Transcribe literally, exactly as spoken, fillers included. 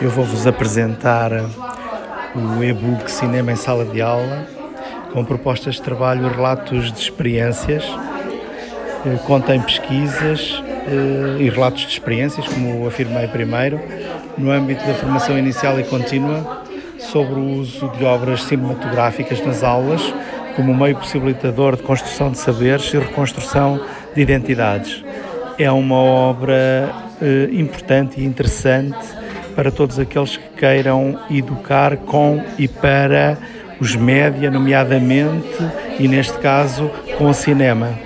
Eu vou-vos apresentar o e-book Cinema em Sala de Aula, com propostas de trabalho e relatos de experiências. Contém pesquisas e relatos de experiências, como afirmei primeiro, no âmbito da formação inicial e contínua, sobre o uso de obras cinematográficas nas aulas, como meio possibilitador de construção de saberes e reconstrução de identidades. É uma obra eh, importante e interessante para todos aqueles que queiram educar com e para os média, nomeadamente, e neste caso, com o cinema.